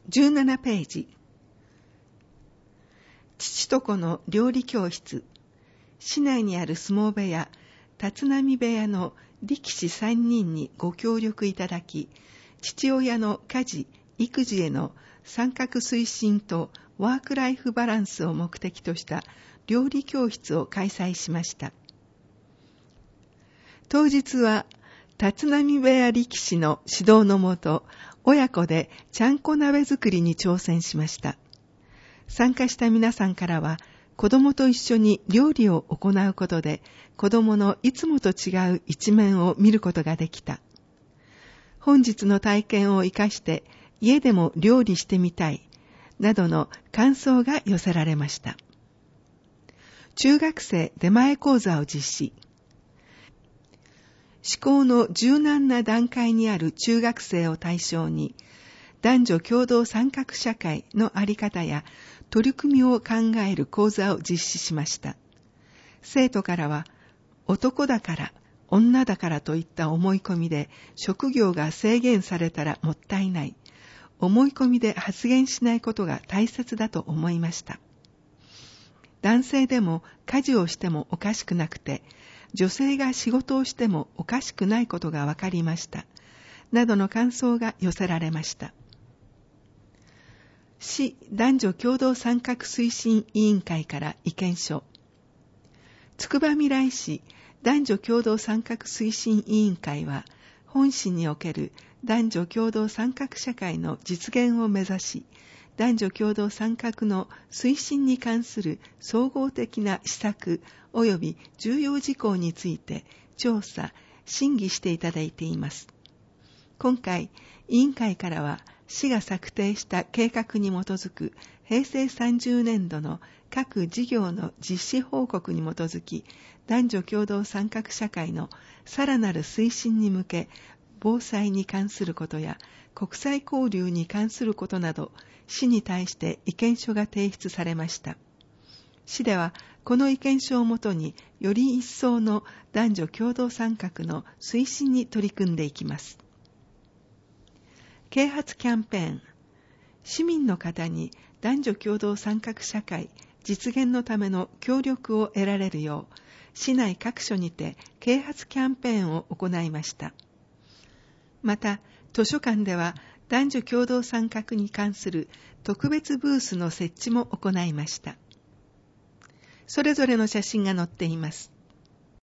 17ページ。父と子の料理教室。市内にある相撲部屋、立浪部屋の力士3人にご協力いただき、父親の家事、育児への参画推進とワークライフバランスを目的とした料理教室を開催しました。当日は、立浪部屋力士の指導のもと、親子でちゃんこ鍋作りに挑戦しました。参加した皆さんからは、子供と一緒に料理を行うことで、子供のいつもと違う一面を見ることができた。本日の体験を生かして家でも料理してみたい、などの感想が寄せられました。中学生出前講座を実施。思考の柔軟な段階にある中学生を対象に、男女共同参画社会のあり方や取り組みを考える講座を実施しました。生徒からは、男だから女だからといった思い込みで職業が制限されたらもったいない、思い込みで発言しないことが大切だと思いました。男性でも家事をしてもおかしくなくて、女性が仕事をしてもおかしくないことが分かりました、などの感想が寄せられました。市男女共同参画推進委員会から意見書。つくばみらい市男女共同参画推進委員会は、本市における男女共同参画社会の実現を目指し、男女共同参画の推進に関する総合的な施策及び重要事項について調査・審議していただいています。今回、委員会からは、市が策定した計画に基づく平成30年度の各事業の実施報告に基づき、男女共同参画社会のさらなる推進に向け、防災に関することや国際交流に関することなど、市に対して意見書が提出されました。市では、この意見書をもとに、より一層の男女共同参画の推進に取り組んでいきます。啓発キャンペーン。市民の方に男女共同参画社会実現のための協力を得られるよう、市内各所にて啓発キャンペーンを行いました。また、図書館では男女共同参画に関する特別ブースの設置も行いました。それぞれの写真が載っています。